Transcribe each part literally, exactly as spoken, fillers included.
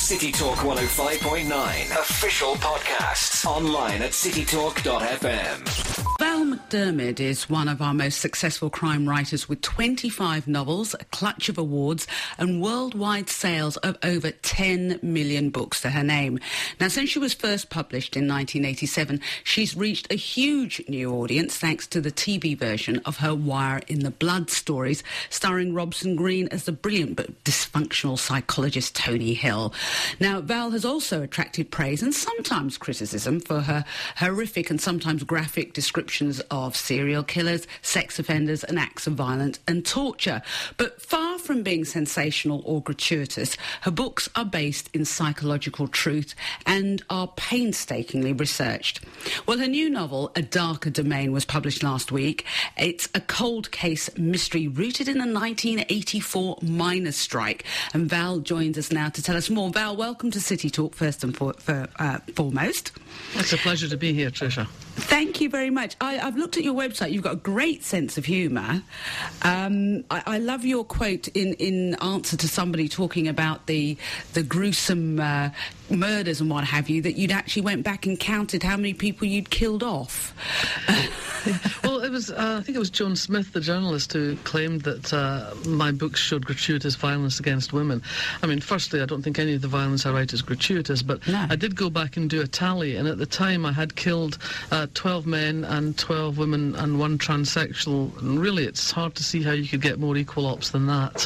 City Talk one oh five point nine official podcasts online at city talk dot f m. Val McDermid is one of our most successful crime writers with twenty-five novels, a clutch of awards and worldwide sales of over ten million books to her name. Now, since she was first published in nineteen eighty-seven, she's reached a huge new audience thanks to the T V version of her Wire in the Blood stories, starring Robson Green as the brilliant but dysfunctional psychologist Tony Hill. Now, Val has also attracted praise and sometimes criticism for her horrific and sometimes graphic descriptions of serial killers, sex offenders and acts of violence and torture. But far from being sensational or gratuitous, her books are based in psychological truth and are painstakingly researched. Well, her new novel, A Darker Domain, was published last week. It's a cold case mystery rooted in a nineteen eighty-four miners' strike. And Val joins us now to tell us more. Val, welcome to City Talk, first and for, for, uh, foremost. It's a pleasure to be here, Tricia. Thank you very much. I, I've looked at your website. You've got a great sense of humour. Um, I, I love your quote in, in answer to somebody talking about the the gruesome uh, murders and what have you, that you'd actually went back and counted how many people you'd killed off. Well, it was, uh, I think it was Joan Smith, the journalist, who claimed that uh, my books showed gratuitous violence against women. I mean, firstly, I don't think any of the violence I write is gratuitous, but no. I did go back and do a tally, and at the time I had killed uh, twelve men and twelve women and one transsexual, and really it's hard to see how you could get more equal ops than that.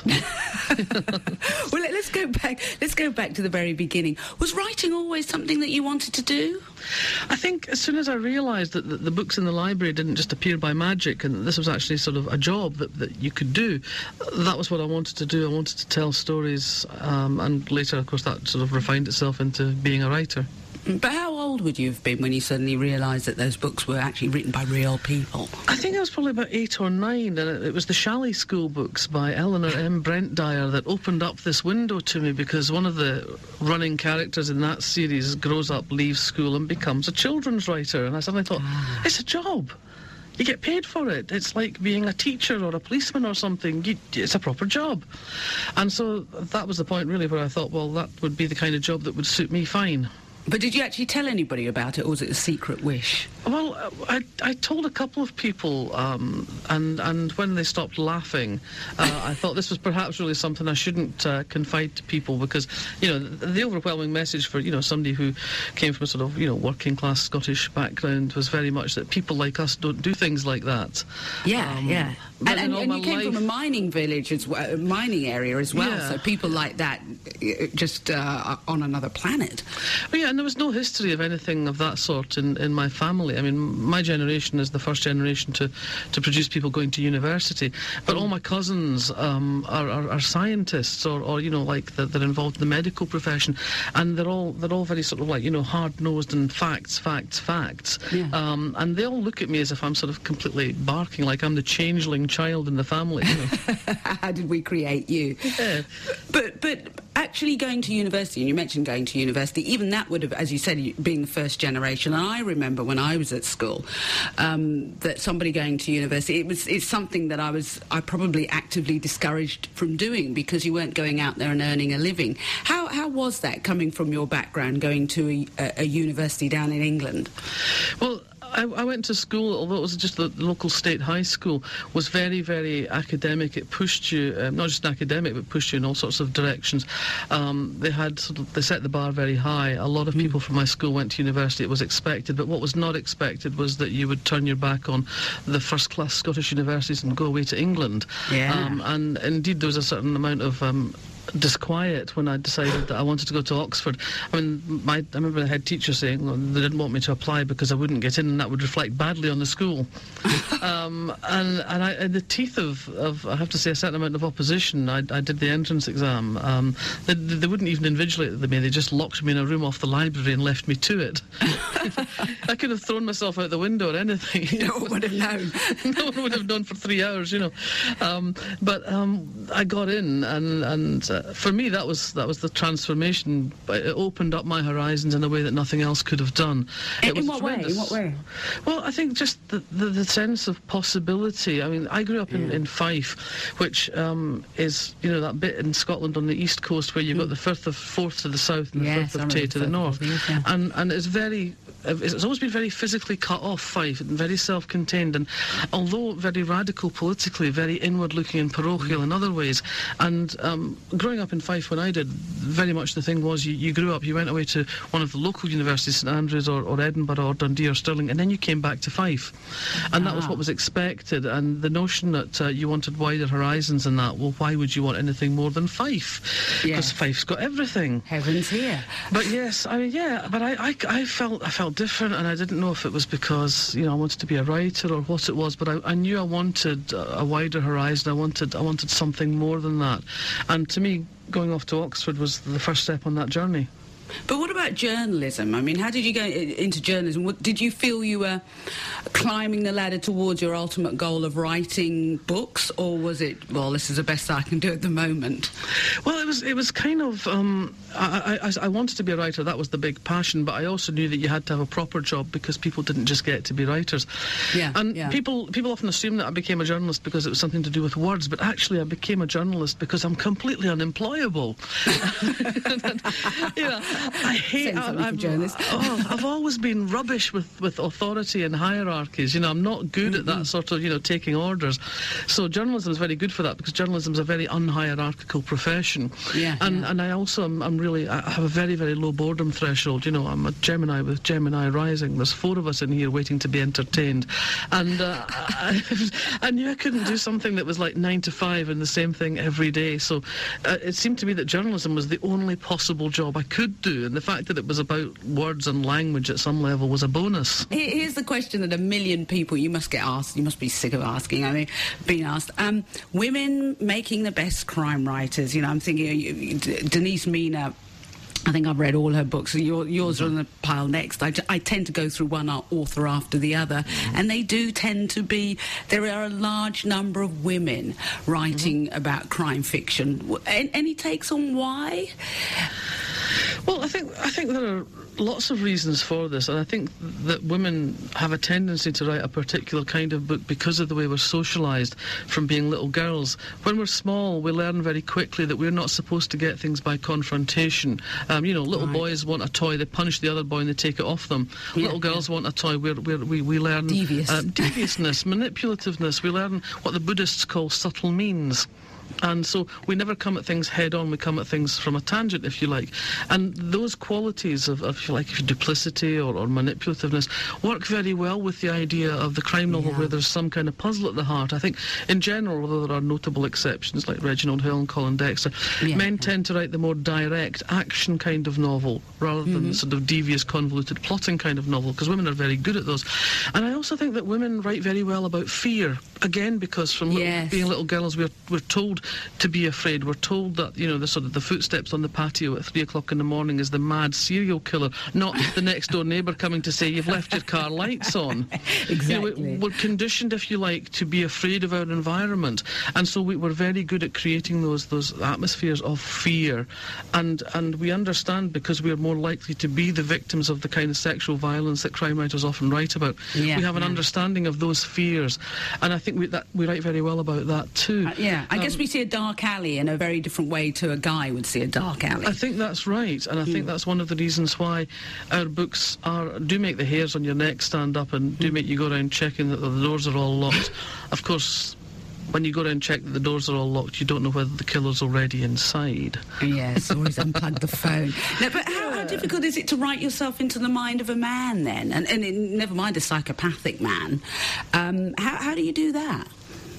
Well, let's go back, let's go back to the very beginning. Was writing always something that you wanted to do? I think as soon as I realised that the, the books in the library didn't just appear by magic and that this was actually sort of a job that, that you could do, that was what I wanted to do. I wanted to tell stories, um, and later, of course, that sort of refined itself into being a writer. But how old would you have been when you suddenly realised that those books were actually written by real people? I think I was probably about eight or nine, and it, it was the Shalley School books by Eleanor M. Brent-Dyer that opened up this window to me, because one of the running characters in that series grows up, leaves school and becomes a children's writer, and I suddenly thought, ah. It's a job. You get paid for it. It's like being a teacher or a policeman or something. You, it's a proper job. And so that was the point, really, where I thought, well, that would be the kind of job that would suit me fine. But did you actually tell anybody about it, or was it a secret wish? Well, I, I told a couple of people, um, and, and when they stopped laughing, uh, I thought this was perhaps really something I shouldn't uh, confide to people, because, you know, the, the overwhelming message for, you know, somebody who came from a sort of, you know, working-class Scottish background was very much that people like us don't do things like that. Yeah, um, yeah. And, and, and you came life, from a mining village, as well, a mining area as well, yeah. So people like that just uh, on another planet. Well, yeah, and there was no history of anything of that sort in, in my family. I mean, my generation is the first generation to, to produce people going to university, but all my cousins um, are, are, are scientists, or, or you know, like they're, they're involved in the medical profession, and they're all they're all very sort of like, you know, hard-nosed and facts, facts, facts. Yeah. Um, and they all look at me as if I'm sort of completely barking, like I'm the changeling child in the family. You know? How did we create you? Yeah. But but actually going to university, and you mentioned going to university, even that would have, as you said, being the first generation. And I remember when I was at school, um, that somebody going to university, it was it's something that I was I probably actively discouraged from doing, because you weren't going out there and earning a living. How how was that, coming from your background, going to a, a university down in England? Well, I, I went to school, although it was just the local state high school, was very, very academic. It pushed you, um, not just academic, but pushed you in all sorts of directions. Um, they had sort of, they set the bar very high. A lot of mm. people from my school went to university. It was expected, but what was not expected was that you would turn your back on the first-class Scottish universities and go away to England. Yeah. Um, and indeed, there was a certain amount of Um, disquiet when I decided that I wanted to go to Oxford. I mean, my, I remember the head teacher saying, well, they didn't want me to apply because I wouldn't get in, and that would reflect badly on the school. um, and and I, in the teeth of, of, I have to say, a certain amount of opposition, I, I did the entrance exam. Um, they, they wouldn't even invigilate me, they just locked me in a room off the library and left me to it. I could have thrown myself out the window or anything. No one would have known. No one would have known for three hours, you know. Um, but um, I got in, and, and uh, for me, that was that was the transformation. It opened up my horizons in a way that nothing else could have done. In, it was in what way? In what way? Well, I think just the, the, the sense of possibility. I mean, I grew up in, Yeah. in Fife, which um, is, you know, that bit in Scotland on the east coast where you've got the Firth of Forth to the south and Yes, the I Firth of remember Tay to the Firth of north. Forth, yeah. And, and it's very... It's always been very physically cut off, Fife, and very self-contained, and although very radical politically, very inward-looking and parochial in other ways. And um, growing up in Fife when I did, very much the thing was you, you grew up, you went away to one of the local universities, St Andrews or, or Edinburgh or Dundee or Stirling, and then you came back to Fife. And that was Ah. what was expected, and the notion that uh, you wanted wider horizons in that, well, why would you want anything more than Fife? Because Yes. Fife's got everything. Heaven's here. But yes, I mean, yeah, but I, I, I felt I felt different, and I didn't know if it was because, you know, I wanted to be a writer or what it was, but I, I knew I wanted a wider horizon. I wanted I wanted something more than that, and to me, going off to Oxford was the first step on that journey. But what about journalism? I mean, how did you go i- into journalism? What, did you feel you were climbing the ladder towards your ultimate goal of writing books, or was it, well, this is the best I can do at the moment? Well, it was it was kind of um, I, I, I wanted to be a writer. That was the big passion, but I also knew that you had to have a proper job because people didn't just get to be writers. Yeah, and yeah. people people often assume that I became a journalist because it was something to do with words, but actually I became a journalist because I'm completely unemployable. You know, I hate Saying something for I've, journalists. oh, I've always been rubbish with, with authority and hierarchies. You know, I'm not good Mm-hmm. at that sort of, you know, taking orders. So journalism is very good for that because journalism is a very unhierarchical profession. Yeah, and yeah. and I also am I'm really I have a very very low boredom threshold. You know, I'm a Gemini with Gemini rising. There's four of us in here waiting to be entertained, and uh, I, I knew I couldn't do something that was like nine to five and the same thing every day. So uh, it seemed to me that journalism was the only possible job I could do, and the fact that it was about words and language at some level was a bonus. Here- Here's the question that a million people, you must get asked, you must be sick of asking, I mean, being asked. Um, women making the best crime writers, you know, I'm thinking, you, you, Denise Mina, I think I've read all her books. Your, yours are on the pile next. I, I tend to go through one author after the other, and they do tend to be, there are a large number of women writing mm-hmm. about crime fiction. W- Any takes on why? Well, I think I think there are lots of reasons for this, and I think that women have a tendency to write a particular kind of book because of the way we're socialised from being little girls. When we're small, we learn very quickly that we're not supposed to get things by confrontation. Um, you know, little Right. boys want a toy, they punch the other boy and they take it off them. Yeah, little girls yeah. want a toy, we're, we're, we we learn Devious. Um, deviousness, manipulativeness. We learn what the Buddhists call subtle means. And so we never come at things head on, we come at things from a tangent, if you like. And those qualities of, of if you like, duplicity or, or manipulativeness work very well with the idea of the crime novel Yeah. where there's some kind of puzzle at the heart. I think, in general, although there are notable exceptions like Reginald Hill and Colin Dexter, Yeah, men yeah. tend to write the more direct action kind of novel rather than Mm-hmm. the sort of devious, convoluted plotting kind of novel, because women are very good at those. And I also think that women write very well about fear, again, because from little, Yes. being little girls, we're, we're told to be afraid. We're told that, you know, the sort of the footsteps on the patio at three o'clock in the morning is the mad serial killer, not the next door neighbour coming to say you've left your car lights on. Exactly. You know, we, we're conditioned, if you like, to be afraid of our environment, and so we, we're very good at creating those those atmospheres of fear, and and we understand because we're more likely to be the victims of the kind of sexual violence that crime writers often write about. Yeah, we have an yeah. understanding of those fears, and I think we that we write very well about that too. Uh, yeah, I guess Um, we see a dark alley in a very different way to a guy would see a dark alley. I think that's right, and I think that's one of the reasons why our books are do make the hairs on your neck stand up and do make you go around checking that the doors are all locked. Of course, when you go around and check that the doors are all locked, you don't know whether the killer's already inside. Yes, always unplug the phone. No, but how, how difficult is it to write yourself into the mind of a man then? And, and in, never mind a psychopathic man. Um, how, how do you do that?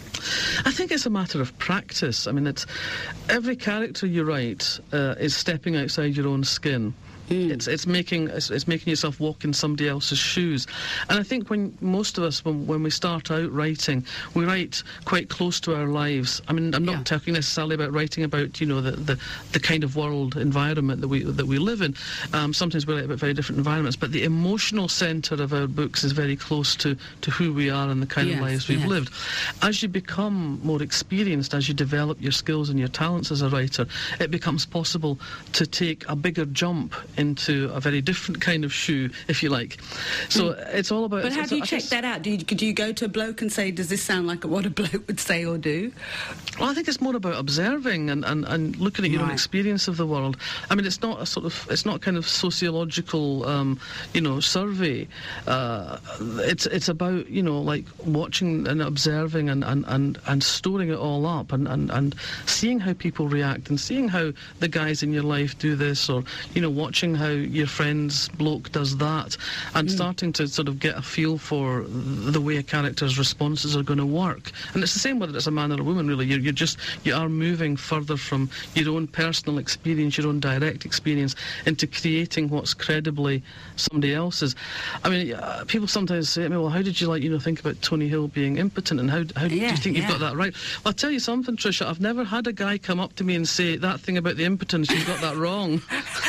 I think it's a matter of practice. I mean, it's every character you write uh, is stepping outside your own skin. Mm. It's it's making it's, it's making yourself walk in somebody else's shoes. And I think when most of us, when, when we start out writing, we write quite close to our lives. I mean, I'm not yeah. talking necessarily about writing about, you know, the, the, the kind of world environment that we that we live in. Um, sometimes we write about very different environments, but the emotional centre of our books is very close to, to who we are and the kind yes, of lives we've yes. lived. As you become more experienced, as you develop your skills and your talents as a writer, it becomes possible to take a bigger jump into a very different kind of shoe, if you like. So mm. it's all about... But how do you I check that out? Do you, do you go to a bloke and say, does this sound like what a bloke would say or do? Well, I think it's more about observing and, and, and looking at your right. own experience of the world. I mean, it's not a sort of... It's not kind of sociological, um, you know, survey. Uh, it's it's about, you know, like watching and observing and, and, and, and storing it all up and, and, and seeing how people react and seeing how the guys in your life do this, or, you know, watching how your friend's bloke does that, and mm. starting to sort of get a feel for the way a character's responses are going to work. And it's the same whether it's a man or a woman, really. You're, you're just, you are moving further from your own personal experience, your own direct experience, into creating what's credibly somebody else's. I mean, uh, people sometimes say to me, well, how did you, like, you know, think about Tony Hill being impotent, and how, how yeah, do you think yeah. you've got that right? Well, I'll tell you something, Tricia, I've never had a guy come up to me and say, that thing about the impotence, you've got that wrong.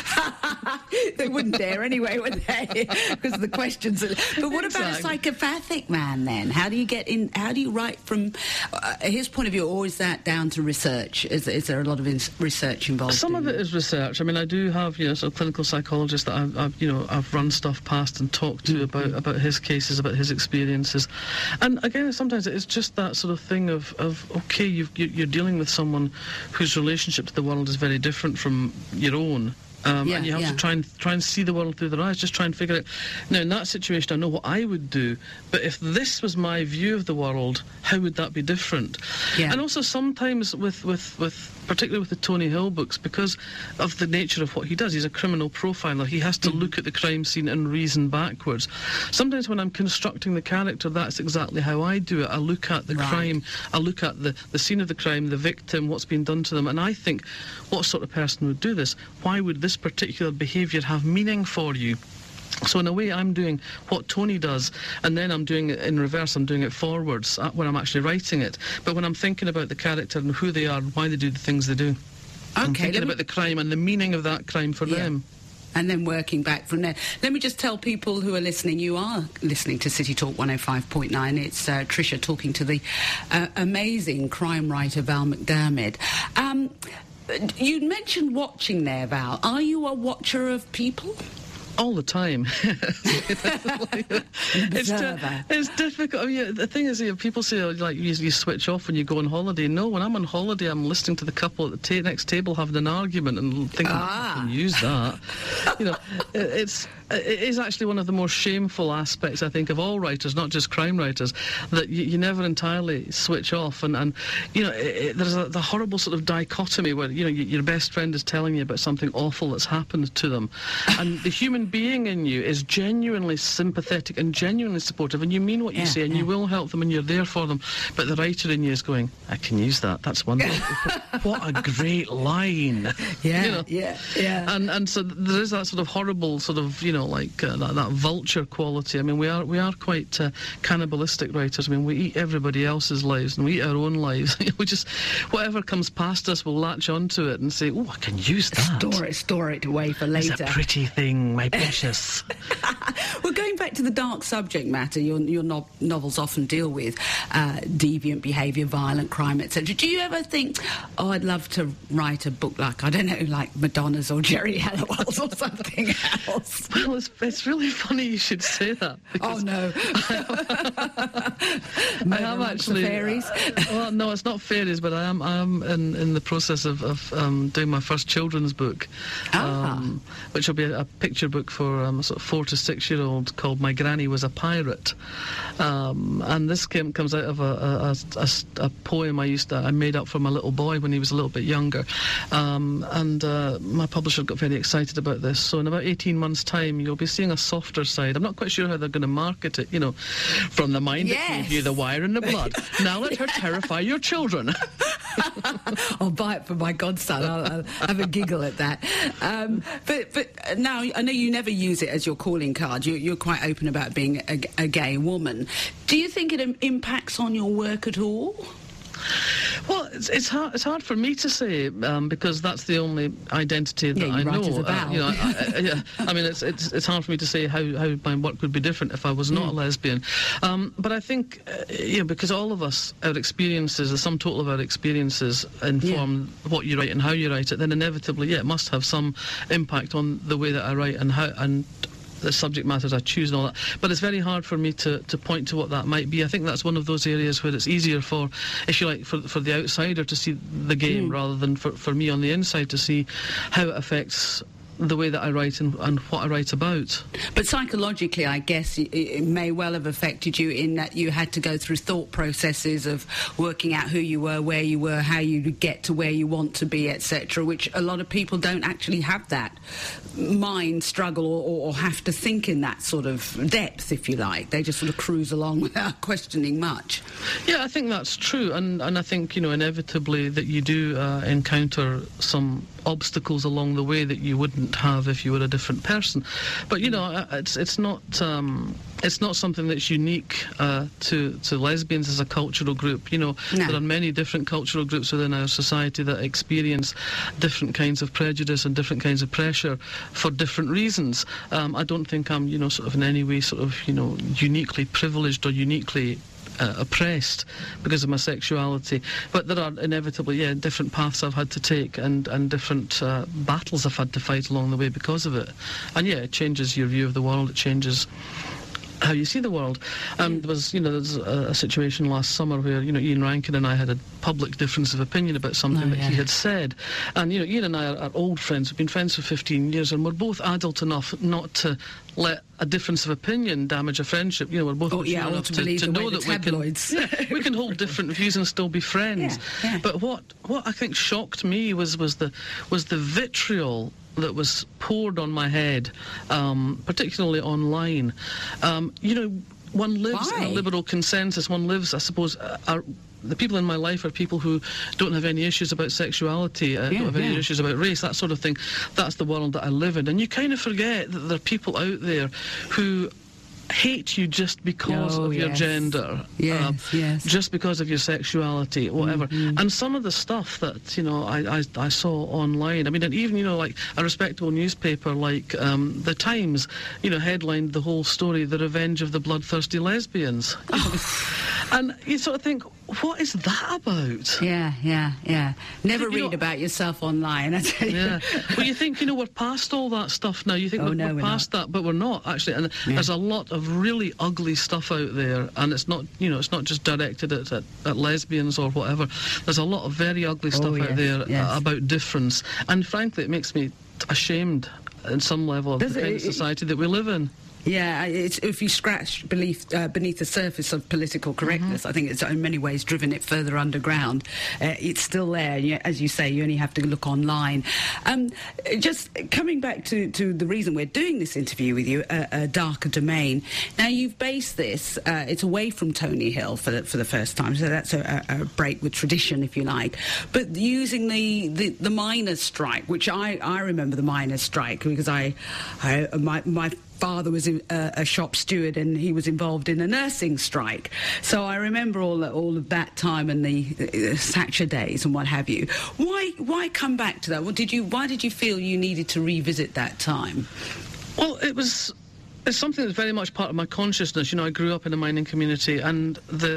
They wouldn't dare anyway, would they? Because the questions are... But what exactly. about a psychopathic man, then? How do you get in... How do you write from uh, his point of view, or is that down to research? Is, is there a lot of in- research involved? Some in of it is research. I mean, I do have, you know, sort of clinical psychologists that I've, I've you know, I've run stuff past and talked to mm-hmm. about, about his cases, about his experiences. And again, sometimes it's just that sort of thing of, of okay, you've, you're dealing with someone whose relationship to the world is very different from your own. Um, yeah, and you have yeah. to try and try and see the world through their eyes, just try and figure it. Now, in that situation, I know what I would do, but if this was my view of the world, how would that be different? Yeah. And also sometimes with, with, with particularly with the Tony Hill books, because of the nature of what he does, he's a criminal profiler, he has to mm. look at the crime scene and reason backwards. Sometimes when I'm constructing the character, that's exactly how I do it. I look at the right. crime, I look at the, the scene of the crime, the victim, what's been done to them, and I think, what sort of person would do this? Why would this particular behaviour have meaning for you? So in a way, I'm doing what Tony does, and then I'm doing it in reverse. I'm doing it forwards when I'm actually writing it. But when I'm thinking about the character and who they are and why they do the things they do, okay, I'm thinking about me... the crime and the meaning of that crime for yeah. them. And then working back from there. Let me just tell people who are listening, you are listening to City Talk one oh five point nine. It's uh, Tricia talking to the uh, amazing crime writer Val McDermid. Um, you mentioned watching there, Val. Are you a watcher of people? All the time. it's, di- it's difficult. I mean, the thing is, you know, people say, oh, like, you, you switch off when you go on holiday. No, when I'm on holiday, I'm listening to the couple at the ta- next table having an argument and thinking, ah. I can use that. You know, it, it's... It is actually one of the more shameful aspects, I think, of all writers, not just crime writers, that you, you never entirely switch off. And, and you know, it, it, there's a, the horrible sort of dichotomy where, you know, you, your best friend is telling you about something awful that's happened to them. And the human being in you is genuinely sympathetic and genuinely supportive, and you mean what you yeah, say, and yeah. you will help them, and you're there for them. But the writer in you is going, I can use that. That's wonderful. What a great line. Yeah, you know? yeah, yeah. And, and so there is that sort of horrible sort of, you know, like uh, that, that vulture quality. I mean, we are we are quite uh, cannibalistic writers. I mean, we eat everybody else's lives and we eat our own lives. We just, whatever comes past us, we'll latch onto it and say, oh, I can use that. Store it, store it away for later. It's a pretty thing, my precious. Well, going back to the dark subject matter, your, your no- novels often deal with uh, deviant behaviour, violent crime, et cetera. Do you ever think, oh, I'd love to write a book like, I don't know, like Madonna's or Jerry Halliwell's or something else? Well, it's, it's really funny you should say that. Oh, no. I have actually... Fairies? Uh, well, no, it's not fairies, but I am I am in, in the process of, of um, doing my first children's book, ah. um, which will be a, a picture book book for um, a sort of four to six year old called My Granny Was a Pirate, um, and this came, comes out of a, a, a, a poem I used to, I made up for my little boy when he was a little bit younger, um, and uh, my publisher got very excited about this. So in about eighteen months' time, you'll be seeing a softer side. I'm not quite sure how they're going to market it. You know, from the mind yes. that gave you the wire and the blood. Now let her terrify your children. I'll buy it for my godson. I'll, I'll have a giggle at that. Um, but but now I know you never use it as your calling card. You, you're quite open about being a, a gay woman. Do you think it im- impacts on your work at all? Well, it's, it's hard. It's hard for me to say um, because that's the only identity that yeah, I know. Uh, you know, I, I, yeah, I mean, it's, it's it's hard for me to say how, how my work would be different if I was not mm. a lesbian. Um, but I think, uh, you know, because all of us, our experiences, the sum total of our experiences inform yeah. what you write and how you write it. Then inevitably, yeah, it must have some impact on the way that I write and how and. the subject matters I choose and all that. But it's very hard for me to, to point to what that might be. I think that's one of those areas where it's easier for, if you like, for, for the outsider to see the game mm. rather than for, for me on the inside to see how it affects the way that I write and, and what I write about. But psychologically, I guess it, it may well have affected you in that you had to go through thought processes of working out who you were, where you were, how you get to where you want to be, et cetera, which a lot of people don't actually have that mind struggle or, or have to think in that sort of depth, if you like. They just sort of cruise along without questioning much. Yeah, I think that's true, and, and I think, you know, inevitably that you do uh, encounter some obstacles along the way that you wouldn't have if you were a different person. But you know, it's it's not um, it's not something that's unique uh, to to lesbians as a cultural group. You know, no. There are many different cultural groups within our society that experience different kinds of prejudice and different kinds of pressure for different reasons. Um, I don't think I'm, you know, sort of in any way sort of, you know, uniquely privileged or uniquely Uh, oppressed because of my sexuality, but there are inevitably, yeah, different paths I've had to take and, and different uh, battles I've had to fight along the way because of it. And yeah, it changes your view of the world, it changes how you see the world. Um, there was, you know, there was a, a situation last summer where, you know, Ian Rankin and I had a public difference of opinion about something oh, that yeah. he had said. And, you know, Ian and I are, are old friends. We've been friends for fifteen years, and we're both adult enough not to let a difference of opinion damage a friendship. You know, we're both oh, yeah, enough to, to know that we can, yeah, we can hold different views and still be friends. Yeah, yeah. But what what I think shocked me was was the was the vitriol that was poured on my head, um, particularly online. Um, you know, one lives Why? in a liberal consensus. One lives, I suppose, uh, are, the people in my life are people who don't have any issues about sexuality, uh, yeah, don't have any yeah. issues about race, that sort of thing. That's the world that I live in. And you kind of forget that there are people out there who hate you just because oh, of yes. your gender, yes, um, yes. just because of your sexuality, whatever. Mm-hmm. And some of the stuff that, you know, I, I, I saw online, I mean, and even, you know, like a respectable newspaper like um, The Times, you know, headlined the whole story, The Revenge of the Bloodthirsty Lesbians. And you sort of think, what is that about? Yeah, yeah, yeah. Never you read know, about yourself online, I tell you. Yeah. Well, you think, you know, we're past all that stuff now. You think oh, we're, no, we're we're past not. that, but we're not, actually. And yeah. there's a lot of really ugly stuff out there, and it's not, you know, it's not just directed at, at, at lesbians or whatever. There's a lot of very ugly stuff oh, out yes, there yes. uh, about difference. And frankly, it makes me ashamed in some level of Does the kind it, of society that we live in. Yeah, it's, if you scratch beneath, uh, beneath the surface of political correctness, mm-hmm. I think it's in many ways driven it further underground. Uh, it's still there. You, as you say, you only have to look online. Um, just coming back to, to the reason we're doing this interview with you, uh, a darker domain. Now, you've based this, uh, it's away from Tony Hill for the, for the first time, so that's a, a break with tradition, if you like. But using the, the, the miners' strike, which I, I remember the miners' strike because I, I my, my father was a, a shop steward and he was involved in a nursing strike. So I remember all all of that time and the uh, Thatcher days and what have you. Why why come back to that? What did you? Why did you feel you needed to revisit that time? Well, it was it's something that's very much part of my consciousness. You know, I grew up in a mining community, and the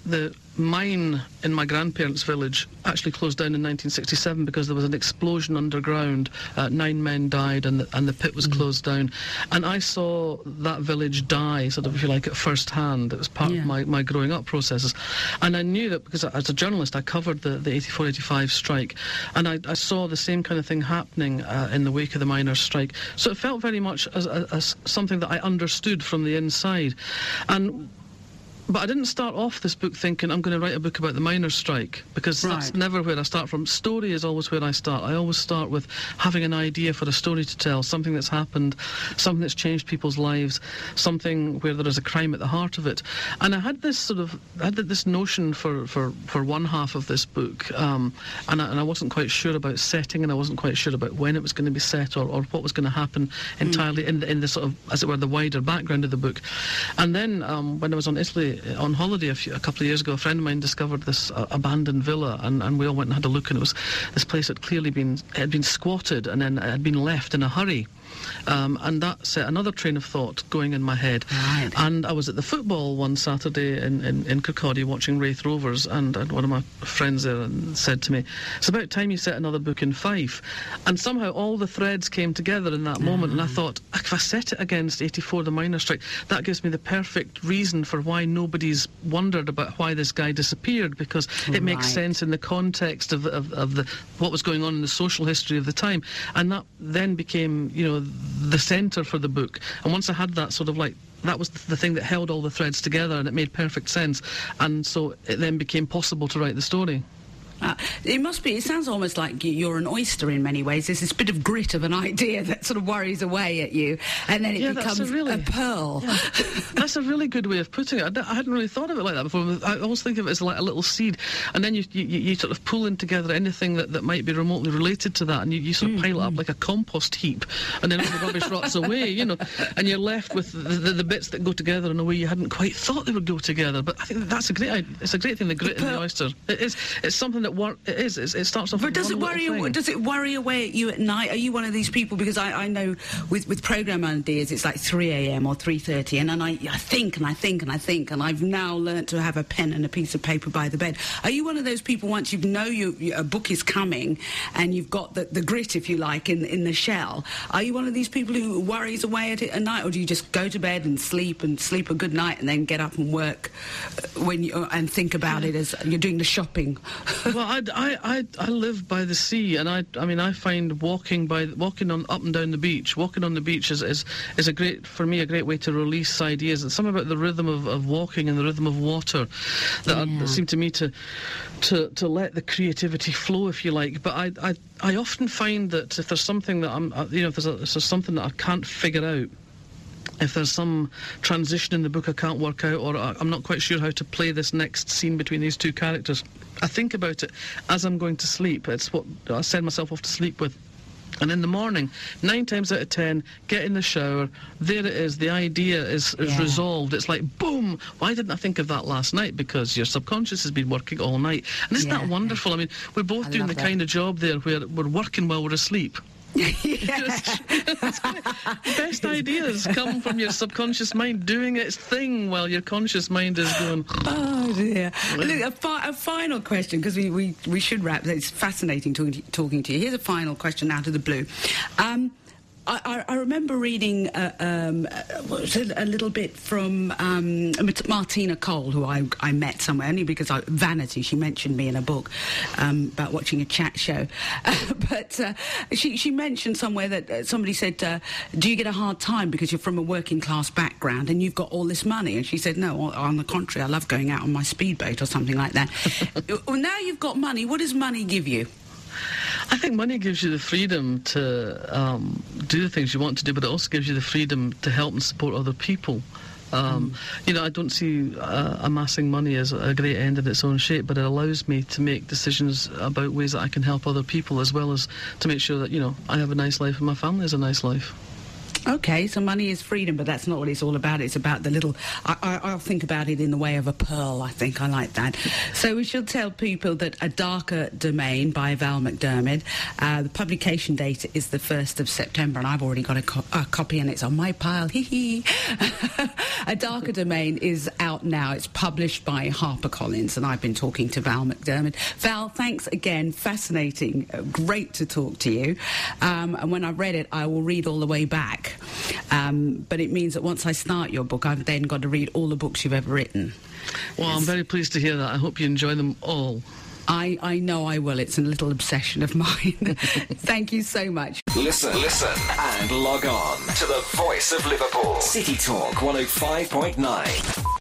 the mine in my grandparents' village actually closed down in nineteen sixty-seven because there was an explosion underground. Uh, nine men died, and the, and the pit was mm. closed down. And I saw that village die, sort of, if you like, at first hand. It was part yeah. of my, my growing up processes. And I knew that because as a journalist, I covered the, the eighty-four eighty-five strike, and I, I saw the same kind of thing happening uh, in the wake of the miners' strike. So it felt very much as, as, as something that I understood from the inside. And But I didn't start off this book thinking I'm going to write a book about the miners' strike, because right. that's never where I start from. Story is always where I start. I always start with having an idea for a story to tell, something that's happened, something that's changed people's lives, something where there is a crime at the heart of it. And I had this sort of, I had this notion for, for, for one half of this book, um, and, I, and I wasn't quite sure about setting, and I wasn't quite sure about when it was going to be set, or, or what was going to happen entirely mm. in, the, in the sort of, as it were, the wider background of the book. And then um, when I was on Italy, on holiday a, few, a couple of years ago, a friend of mine discovered this uh, abandoned villa, and, and we all went and had a look, and it was this place had clearly been had been squatted and then had been left in a hurry. Um, and that set another train of thought going in my head. Right. And I was at the football one Saturday in, in, in Kirkcaldy watching Wraith Rovers, and, and one of my friends there said to me, "It's about time you set another book in Fife." And somehow all the threads came together in that mm. moment, and I thought, if I set it against eighty-four, the miners' strike, that gives me the perfect reason for why nobody's wondered about why this guy disappeared, because it right. makes sense in the context of, of, of the what was going on in the social history of the time. And that then became, you know, the centre for the book. And once I had that sort of like, that was the thing that held all the threads together, and it made perfect sense. And so it then became possible to write the story. Uh, it must be, it sounds almost like you're an oyster in many ways. There's this bit of grit of an idea that sort of worries away at you, and then it yeah, becomes a, really, a pearl. Yeah. That's a really good way of putting it. I, I hadn't really thought of it like that before. I always think of it as like a little seed, and then you you, you sort of pull in together anything that, that might be remotely related to that, and you, you sort of mm, pile it up like a compost heap, and then all the rubbish rots away, you know, and you're left with the, the, the bits that go together in a way you hadn't quite thought they would go together. But I think that's a great it's a great thing, the grit in the oyster. It is. It's something that wor- it is. It's, it starts off. But does it worry? You, does it worry away at you at night? Are you one of these people? Because I, I know with, with programme ideas, it's like three a m or three thirty, and then I, I think and I think and I think, and I've now learnt to have a pen and a piece of paper by the bed. Are you one of those people, once you know you, you, a book is coming and you've got the, the grit, if you like, in in the shell? Are you one of these people who worries away at it at night, or do you just go to bed and sleep and sleep a good night and then get up and work when you and think about it as you're doing the shopping? Well, I, I, I, I live by the sea, and I, I mean, I find walking by walking on up and down the beach, walking on the beach is is, is a great for me a great way to release ideas. It's something about the rhythm of, of walking and the rhythm of water that, yeah. I, that seem to me to to to let the creativity flow, if you like. But I I, I often find that if there's something that I'm you know if there's, a, if there's something that I can't figure out, if there's some transition in the book I can't work out, or I'm not quite sure how to play this next scene between these two characters, I think about it as I'm going to sleep. It's what I send myself off to sleep with. And in the morning, nine times out of ten, get in the shower, there it is, the idea is, is yeah. resolved. It's like, boom, why didn't I think of that last night? Because your subconscious has been working all night. And isn't yeah, that wonderful? Yeah. I mean, we're both I doing the that. kind of job there where we're working while we're asleep. Just, the best ideas come from your subconscious mind doing its thing while your conscious mind is going, oh dear. Look, a, fi- a final question, because we, we, we should wrap. It's fascinating talking to, talking to you. Here's a final question out of the blue. Um, I, I remember reading uh, um, a little bit from um, Martina Cole, who I, I met somewhere, only because I, Vanity, she mentioned me in a book um, about watching a chat show. Uh, but uh, she, she mentioned somewhere that uh, somebody said, uh, do you get a hard time because you're from a working class background and you've got all this money? And she said, no, on the contrary, I love going out on my speedboat or something like that. Well, now you've got money, what does money give you? I think money gives you the freedom to um, do the things you want to do, but it also gives you the freedom to help and support other people. Um, mm. You know, I don't see uh, amassing money as a great end in its own shape, but it allows me to make decisions about ways that I can help other people, as well as to make sure that, you know, I have a nice life and my family has a nice life. Okay, so money is freedom, but that's not what it's all about. It's about the little... I, I, I'll think about it in the way of a pearl, I think. I like that. So we should tell people that A Darker Domain by Val McDermid, uh, the publication date is the first of September, and I've already got a, co- a copy, and it's on my pile. Hee-hee. A Darker Domain is out now. It's published by HarperCollins, and I've been talking to Val McDermid. Val, thanks again. Fascinating. Great to talk to you. Um, and when I read it, I will read all the way back. Um, but it means that once I start your book, I've then got to read all the books you've ever written. Well, yes. I'm very pleased to hear that. I hope you enjoy them all. I, I know I will. It's a little obsession of mine. Thank you so much. Listen, listen, and log on to the Voice of Liverpool. City Talk one oh five point nine.